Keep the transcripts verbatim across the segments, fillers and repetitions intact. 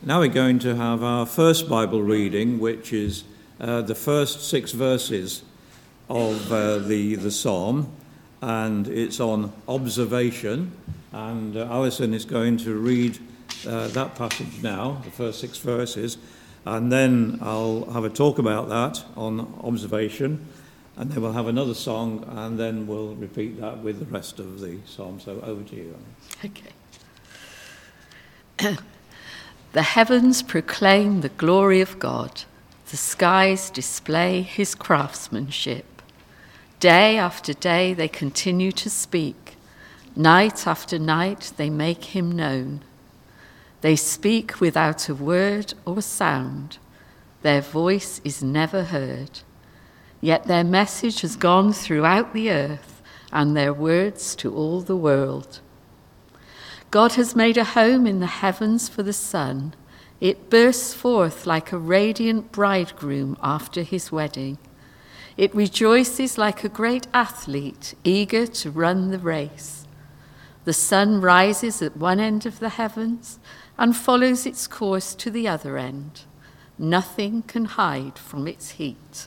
Now we're going to have our first Bible reading, which is uh, the first six verses of uh, the, the psalm, and it's on observation. And uh, Alison is going to read uh, that passage now, the first six verses, and then I'll have a talk about that on observation, and then we'll have another song, and then we'll repeat that with the rest of the psalm. So over to you, Annie. Okay. The heavens proclaim the glory of God. The skies display his craftsmanship. Day after day they continue to speak. Night after night they make him known. They speak without a word or sound. Their voice is never heard. Yet their message has gone throughout the earth, and their words to all the world. God has made a home in the heavens for the sun. It bursts forth like a radiant bridegroom after his wedding. It rejoices like a great athlete, eager to run the race. The sun rises at one end of the heavens and follows its course to the other end. Nothing can hide from its heat.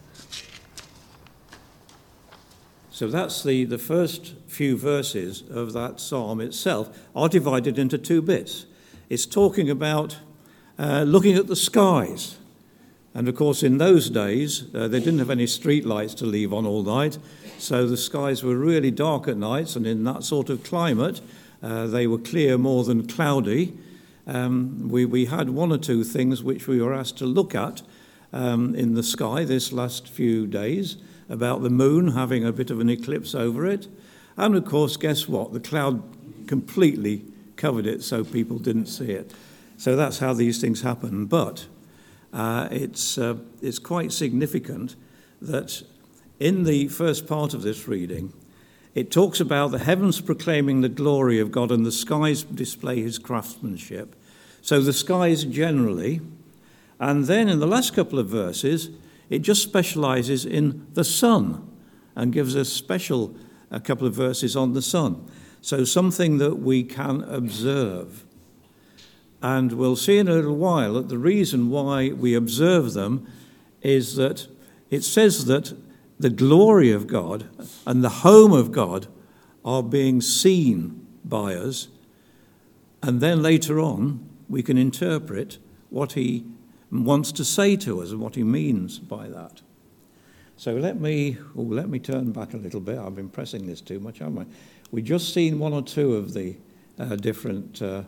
So that's the, the first few verses of that psalm itself are divided into two bits. It's talking about uh, looking at the skies. And of course, in those days, uh, they didn't have any street lights to leave on all night. So the skies were really dark at nights. And in that sort of climate, uh, they were clear more than cloudy. Um, we, we had one or two things which we were asked to look at um, in the sky this last few days, about the moon having a bit of an eclipse over it. And of course, guess what? The cloud completely covered it so people didn't see it. So that's how these things happen. But uh, it's, uh, it's quite significant that in the first part of this reading, it talks about the heavens proclaiming the glory of God and the skies display his craftsmanship. So the skies generally. And then in the last couple of verses, it just specializes in the sun and gives us special a couple of verses on the sun. So something that we can observe. And we'll see in a little while that the reason why we observe them is that it says that the glory of God and the home of God are being seen by us. And then later on, we can interpret what he wants to say to us and what he means by that. So let me oh, let me turn back a little bit. I've been pressing this too much, haven't I? We've just seen one or two of the uh, different uh,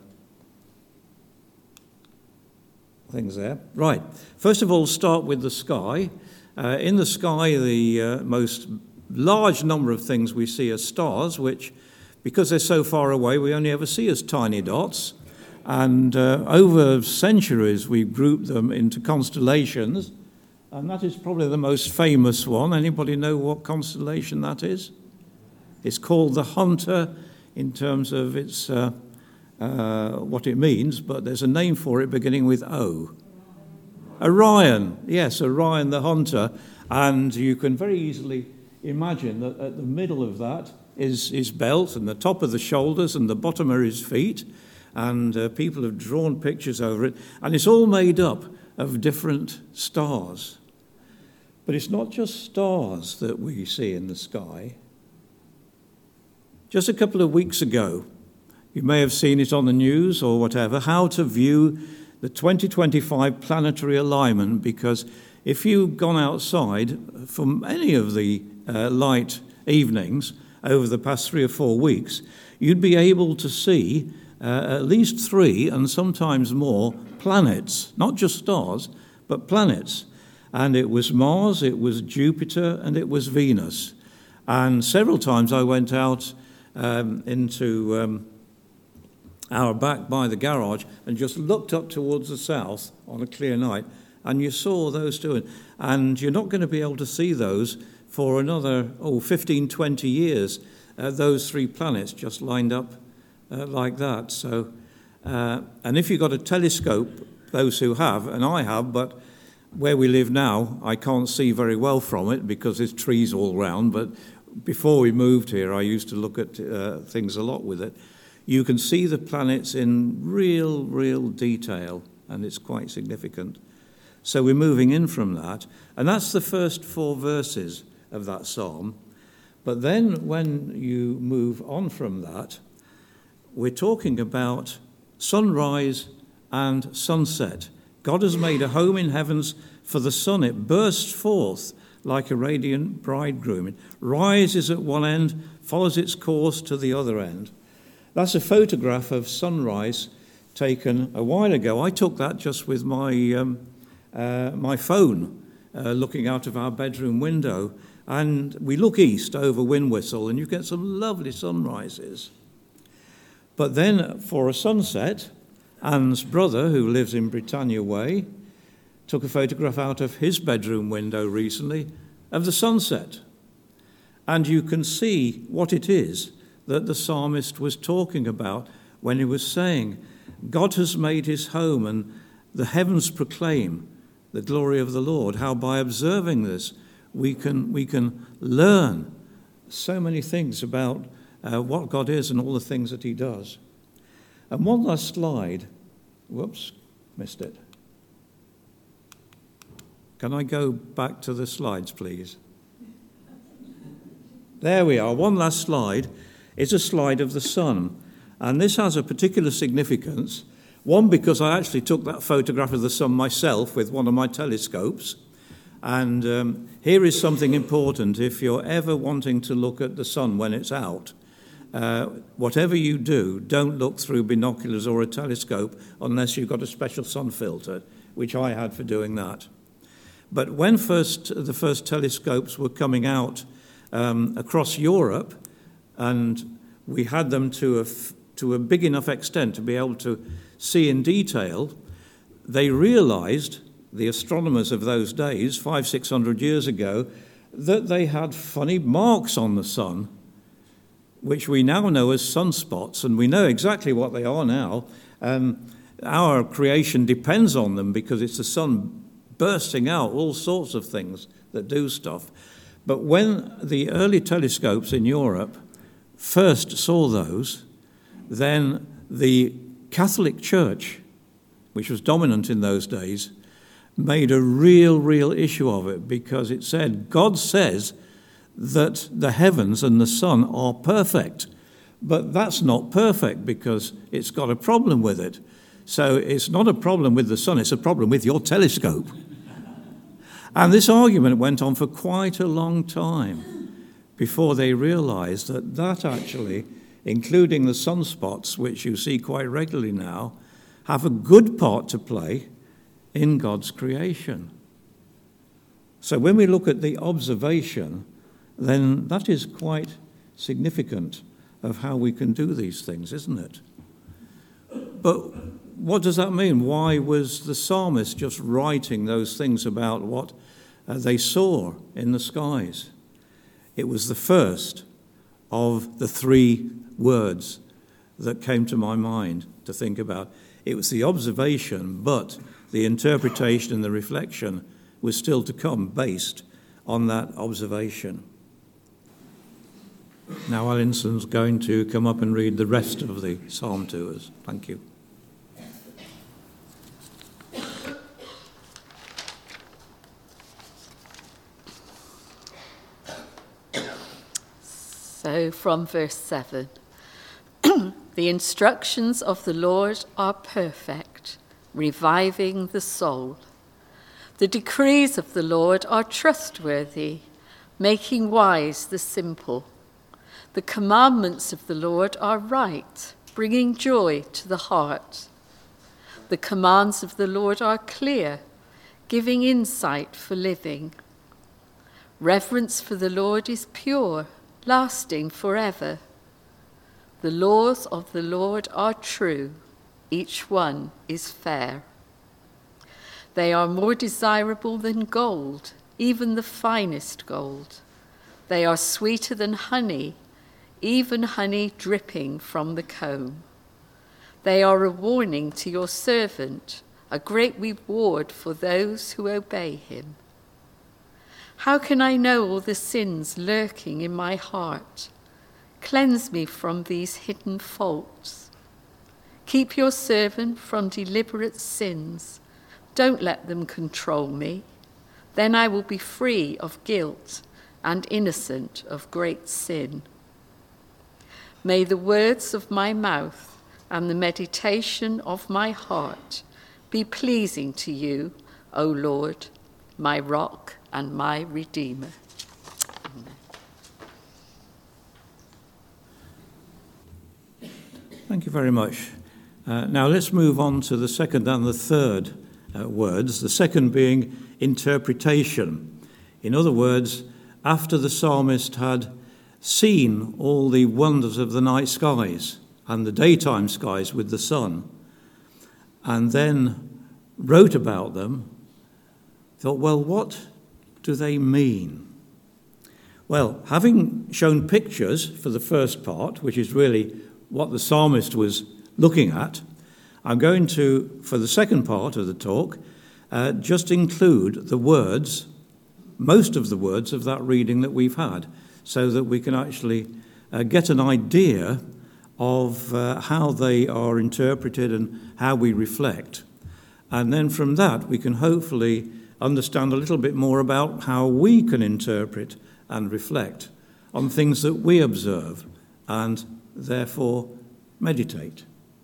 things there. Right. First of all, start with the sky. Uh, in the sky, the uh, most large number of things we see are stars, which, because they're so far away, we only ever see as tiny dots. And uh, over centuries, we've grouped them into constellations. And that is probably the most famous one. Anybody know what constellation that is? It's called the Hunter in terms of its uh, uh, what it means, but there's a name for it beginning with O. Orion. Yes, Orion the Hunter. And you can very easily imagine that at the middle of that is his belt, and the top of the shoulders, and the bottom are his feet. And uh, people have drawn pictures over it. And it's all made up of different stars. But it's not just stars that we see in the sky. Just a couple of weeks ago, you may have seen it on the news or whatever, how to view the twenty twenty-five planetary alignment. Because if you've gone outside for any of the uh, light evenings over the past three or four weeks, you'd be able to see Uh, at least three, and sometimes more, planets, not just stars, but planets. And it was Mars, it was Jupiter, and it was Venus. And several times I went out um, into um, our back by the garage and just looked up towards the south on a clear night, and you saw those two. And you're not going to be able to see those for another, oh, fifteen, twenty years, uh, those three planets just lined up Uh, like that. So, uh, and if you've got a telescope, those who have, and I have, but where we live now, I can't see very well from it because there's trees all round. But before we moved here, I used to look at uh, things a lot with it. You can see the planets in real, real detail and it's quite significant. So we're moving in from that, and that's the first four verses of that psalm. But then when you move on from that, we're talking about sunrise and sunset. God has made a home in heavens for the sun. It bursts forth like a radiant bridegroom. It rises at one end, follows its course to the other end. That's a photograph of sunrise taken a while ago. I took that just with my um, uh, my phone, uh, looking out of our bedroom window. And we look east over Windwhistle, and you get some lovely sunrises. But then for a sunset, Anne's brother, who lives in Britannia Way, took a photograph out of his bedroom window recently of the sunset. And you can see what it is that the psalmist was talking about when he was saying, God has made his home, and the heavens proclaim the glory of the Lord. How by observing this, we can, we can learn so many things about uh, what God is and all the things that he does. And one last slide. Whoops, missed it. Can I go back to the slides, please? There we are. One last slide is a slide of the sun. And this has a particular significance. One, because I actually took that photograph of the sun myself with one of my telescopes. And um, here is something important. If you're ever wanting to look at the sun when it's out, uh, whatever you do, don't look through binoculars or a telescope unless you've got a special sun filter, which I had for doing that. But when first the first telescopes were coming out um, across Europe, and we had them to a, to a big enough extent to be able to see in detail, they realized, the astronomers of those days, five, six hundred years ago, that they had funny marks on the sun, which we now know as sunspots, and we know exactly what they are now. Um, our creation depends on them because it's the sun bursting out all sorts of things that do stuff. But when the early telescopes in Europe first saw those, then the Catholic Church, which was dominant in those days, made a real, real issue of it, because it said, God says that the heavens and the sun are perfect, but that's not perfect because it's got a problem with it. So it's not a problem with the sun, it's a problem with your telescope. And this argument went on for quite a long time before they realized that that actually, including the sunspots, which you see quite regularly now, have a good part to play in God's creation. So when we look at the observation, then that is quite significant of how we can do these things, isn't it? But what does that mean? Why was the psalmist just writing those things about what uh, they saw in the skies? It was the first of the three words that came to my mind to think about. It was the observation, but the interpretation and the reflection was still to come based on that observation. Now Alinson's going to come up and read the rest of the psalm to us. Thank you. So from verse seven, the instructions of the Lord are perfect, reviving the soul. The decrees of the Lord are trustworthy, making wise the simple. The commandments of the Lord are right, bringing joy to the heart. The commands of the Lord are clear, giving insight for living. Reverence for the Lord is pure, lasting forever. The laws of the Lord are true, each one is fair. They are more desirable than gold, even the finest gold. They are sweeter than honey, even honey dripping from the comb. They are a warning to your servant, a great reward for those who obey him. How can I know all the sins lurking in my heart? Cleanse me from these hidden faults. Keep your servant from deliberate sins. Don't let them control me. Then I will be free of guilt and innocent of great sin. May the words of my mouth and the meditation of my heart be pleasing to you, O Lord, my rock and my redeemer. Amen. Thank you very much. Uh, now let's move on to the second and the third uh, words, the second being interpretation. In other words, after the psalmist had seen all the wonders of the night skies and the daytime skies with the sun, and then wrote about them, thought, well, what do they mean? Well, having shown pictures for the first part, which is really what the psalmist was looking at, I'm going to, for the second part of the talk, uh, just include the words, most of the words of that reading that we've had, so that we can actually uh, get an idea of uh, how they are interpreted and how we reflect. And then from that, we can hopefully understand a little bit more about how we can interpret and reflect on things that we observe and therefore meditate.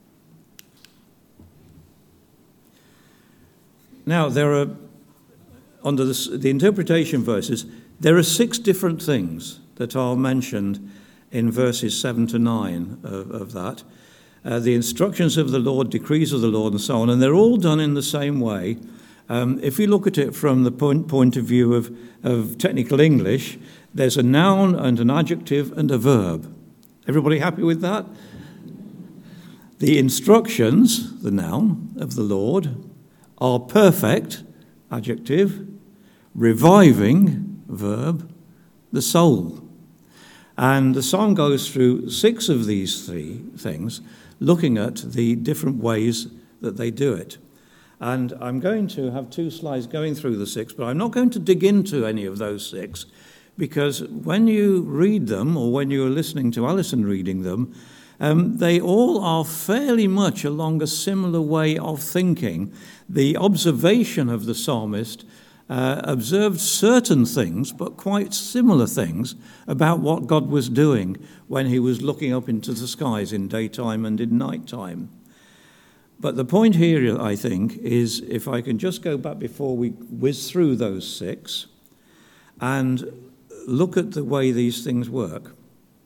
Now, there are, under the, the interpretation verses, there are six different things that are mentioned in verses seven to nine of, of that. Uh, the instructions of the Lord, decrees of the Lord, and so on, and they're all done in the same way. Um, if you look at it from the point, point of view of, of technical English, there's a noun and an adjective and a verb. Everybody happy with that? The instructions, the noun of the Lord, are perfect, adjective, reviving, verb, the soul. And the psalm goes through six of these three things, looking at the different ways that they do it. And I'm going to have two slides going through the six, but I'm not going to dig into any of those six, because when you read them, or when you're listening to Alison reading them, um, they all are fairly much along a similar way of thinking. The observation of the psalmist uh, observed certain things, but quite similar things, about what God was doing when he was looking up into the skies in daytime and in nighttime. But the point here, I think, is if I can just go back before we whiz through those six and look at the way these things work.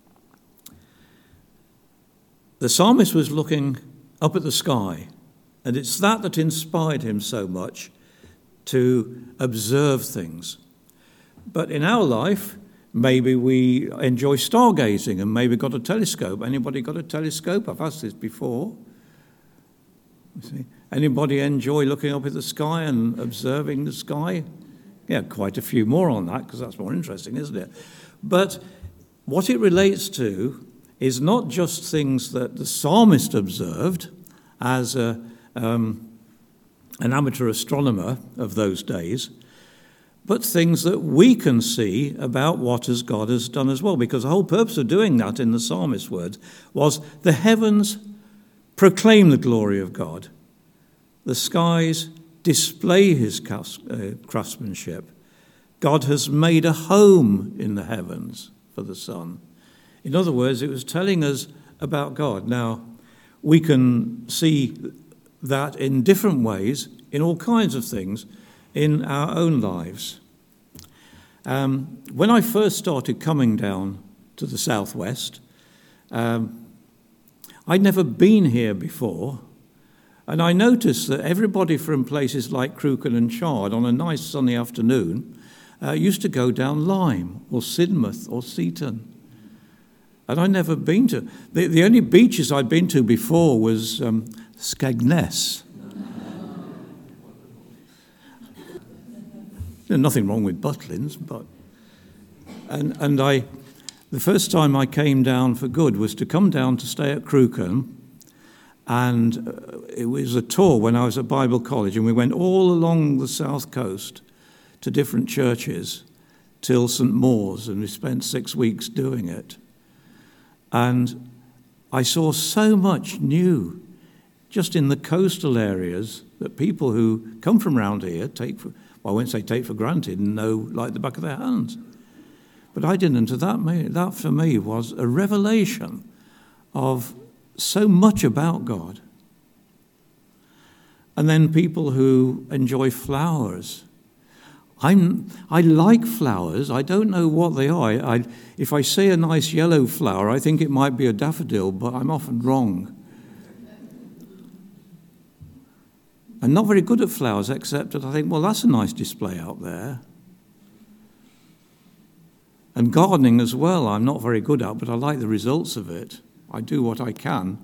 The psalmist was looking up at the sky, and it's that that inspired him so much to observe things. But in our life, maybe we enjoy stargazing and maybe got a telescope. Anybody got a telescope? I've asked this before. You see, anybody enjoy looking up at the sky and observing the sky? Yeah, quite a few more on that, because that's more interesting, isn't it? But what it relates to is not just things that the psalmist observed as a, um, an amateur astronomer of those days, but things that we can see about what as God has done as well. Because the whole purpose of doing that in the psalmist's words was the heavens proclaim the glory of God. The skies display his craftsmanship. God has made a home in the heavens for the sun. In other words, it was telling us about God. Now, we can see that in different ways, in all kinds of things, in our own lives. Um, when I first started coming down to the southwest, um, I'd never been here before, and I noticed that everybody from places like Crewcombe and Chard on a nice sunny afternoon uh, used to go down Lyme or Sidmouth or Seaton. And I'd never been to. The, the only beaches I'd been to before was um, Skegness. There's nothing wrong with Butlins, but... And, and I... The first time I came down for good was to come down to stay at Crewcombe, and uh, it was a tour when I was at Bible College, and we went all along the south coast to different churches till Saint Maur's, and we spent six weeks doing it. And I saw so much new just in the coastal areas that people who come from around here take for, well, I won't say take for granted and know like the back of their hands. But I didn't. And that, that for me was a revelation of so much about God. And then people who enjoy flowers. I'm, I like flowers. I don't know what they are. I, I, if I see a nice yellow flower, I think it might be a daffodil, but I'm often wrong. I'm not very good at flowers, except that I think, well, that's a nice display out there. And gardening as well, I'm not very good at, but I like the results of it. I do what I can.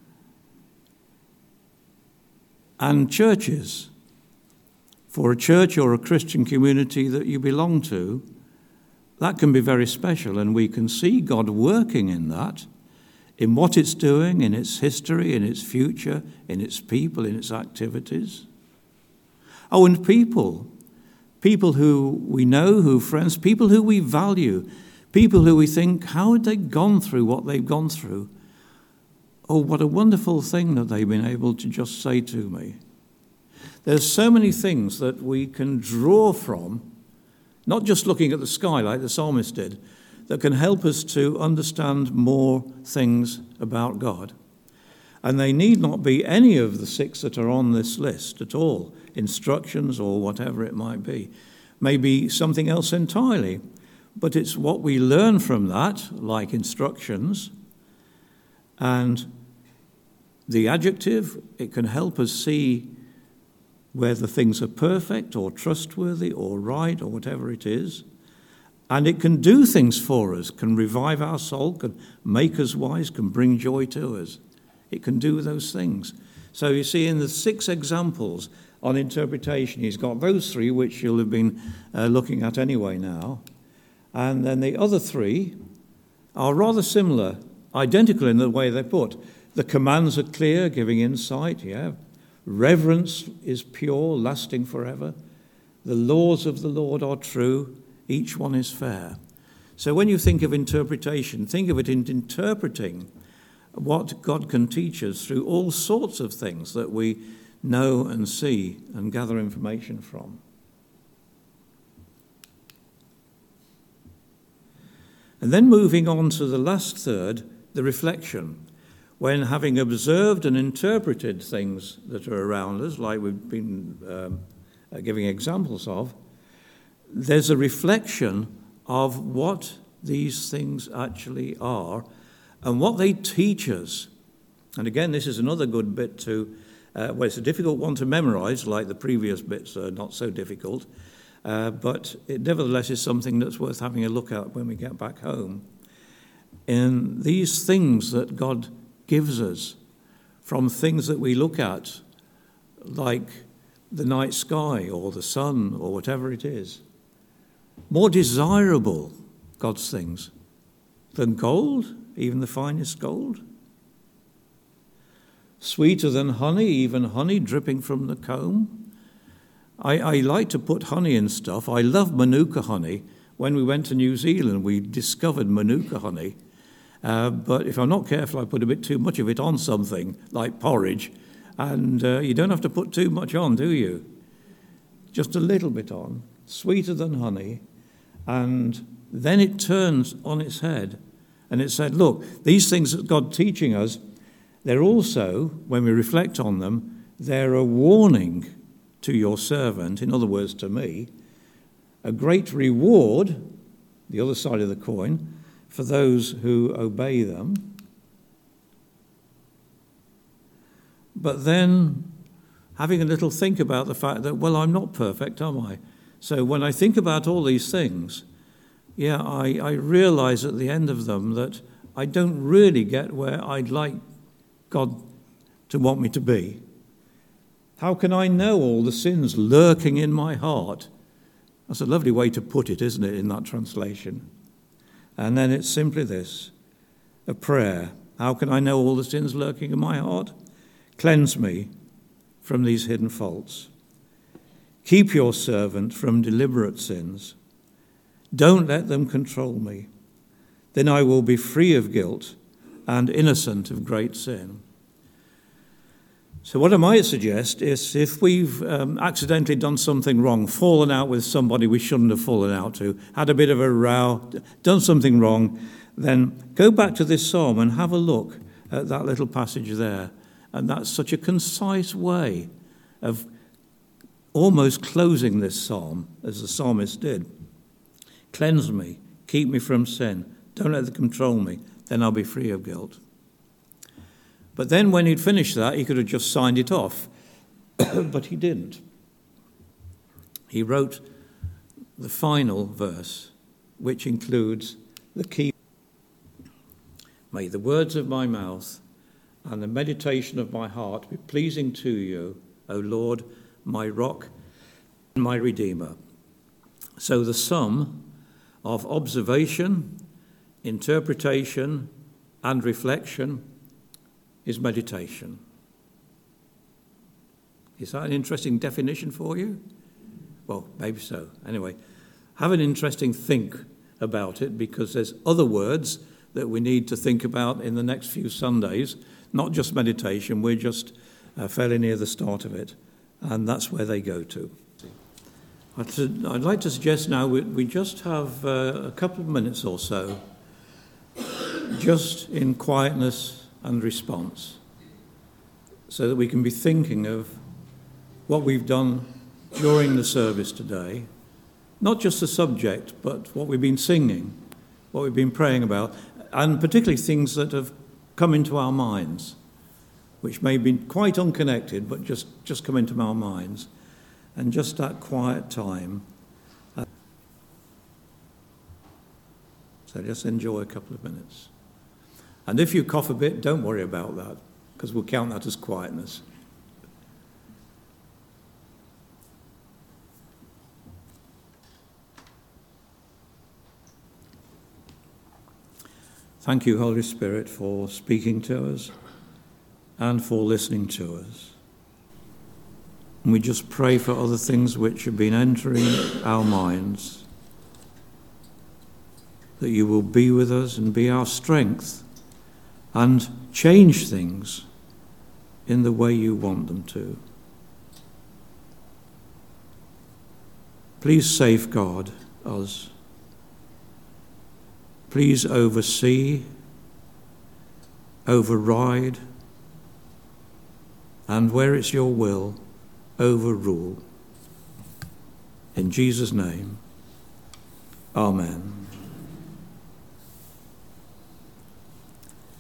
And churches. For a church or a Christian community that you belong to, that can be very special, and we can see God working in that, in what it's doing, in its history, in its future, in its people, in its activities. Oh, and people. People who we know, who friends, people who we value, people who we think, how had they gone through what they've gone through? Oh, what a wonderful thing that they've been able to just say to me. There's so many things that we can draw from, not just looking at the sky like the psalmist did, that can help us to understand more things about God. And they need not be any of the six that are on this list at all, instructions or whatever it might be. Maybe something else entirely. But it's what we learn from that, like instructions. And the adjective, it can help us see whether things are perfect or trustworthy or right or whatever it is. And it can do things for us, can revive our soul, can make us wise, can bring joy to us. It can do those things. So you see, in the six examples on interpretation, he's got those three, which you'll have been uh, looking at anyway now. And then the other three are rather similar, identical in the way they're put. The commands are clear, giving insight, yeah. Reverence is pure, lasting forever. The laws of the Lord are true, each one is fair. So when you think of interpretation, think of it in interpreting what God can teach us through all sorts of things that we know and see and gather information from. And then moving on to the last third, the reflection. When having observed and interpreted things that are around us, like we've been um, giving examples of, there's a reflection of what these things actually are and what they teach us. And again, this is another good bit to, uh, well, it's a difficult one to memorize, like the previous bits are not so difficult, uh, but it nevertheless is something that's worth having a look at when we get back home. In these things that God gives us from things that we look at, like the night sky or the sun or whatever it is, more desirable, God's things, than gold, even the finest gold. Sweeter than honey, even honey dripping from the comb. I, I like to put honey in stuff. I love Manuka honey. When we went to New Zealand, we discovered Manuka honey. Uh, but if I'm not careful, I put a bit too much of it on something, like porridge. And uh, you don't have to put too much on, do you? Just a little bit on. Sweeter than honey. And then it turns on its head. And it said, look, these things that God's teaching us, they're also, when we reflect on them, they're a warning to your servant, in other words, to me, a great reward, the other side of the coin, for those who obey them. But then having a little think about the fact that, well, I'm not perfect, am I? So when I think about all these things, yeah, I, I realize at the end of them that I don't really get where I'd like God to want me to be. How can I know all the sins lurking in my heart? That's a lovely way to put it, isn't it, in that translation? And then it's simply this, a prayer. How can I know all the sins lurking in my heart? Cleanse me from these hidden faults. Keep your servant from deliberate sins. Don't let them control me. Then I will be free of guilt and innocent of great sin. So what I might suggest is if we've um, accidentally done something wrong, fallen out with somebody we shouldn't have fallen out to, had a bit of a row, done something wrong, then go back to this psalm and have a look at that little passage there. And that's such a concise way of almost closing this psalm, as the psalmist did. Cleanse me, keep me from sin, don't let them control me, then I'll be free of guilt. But then when he'd finished that, he could have just signed it off. But he didn't. He wrote the final verse, which includes the key. May the words of my mouth and the meditation of my heart be pleasing to you, O Lord, my rock and my redeemer. So the sum of observation, interpretation, and reflection is meditation. Is that an interesting definition for you? Well, maybe so. Anyway, have an interesting think about it, because there's other words that we need to think about in the next few Sundays, not just meditation. We're just uh, fairly near the start of it, and that's where they go to. I'd, I'd like to suggest now we, we just have uh, a couple of minutes or so, just in quietness and response, so that we can be thinking of what we've done during the service today, not just the subject, but what we've been singing, what we've been praying about, and particularly things that have come into our minds, which may be quite unconnected, but just, just come into our minds, and just that quiet time. So just enjoy a couple of minutes. And if you cough a bit, don't worry about that, because we'll count that as quietness. Thank you, Holy Spirit, for speaking to us and for listening to us. And we just pray for other things which have been entering our minds, that you will be with us and be our strength and change things in the way you want them to. Please safeguard us. Please oversee, override, and where it's your will, overrule. In Jesus' name, amen.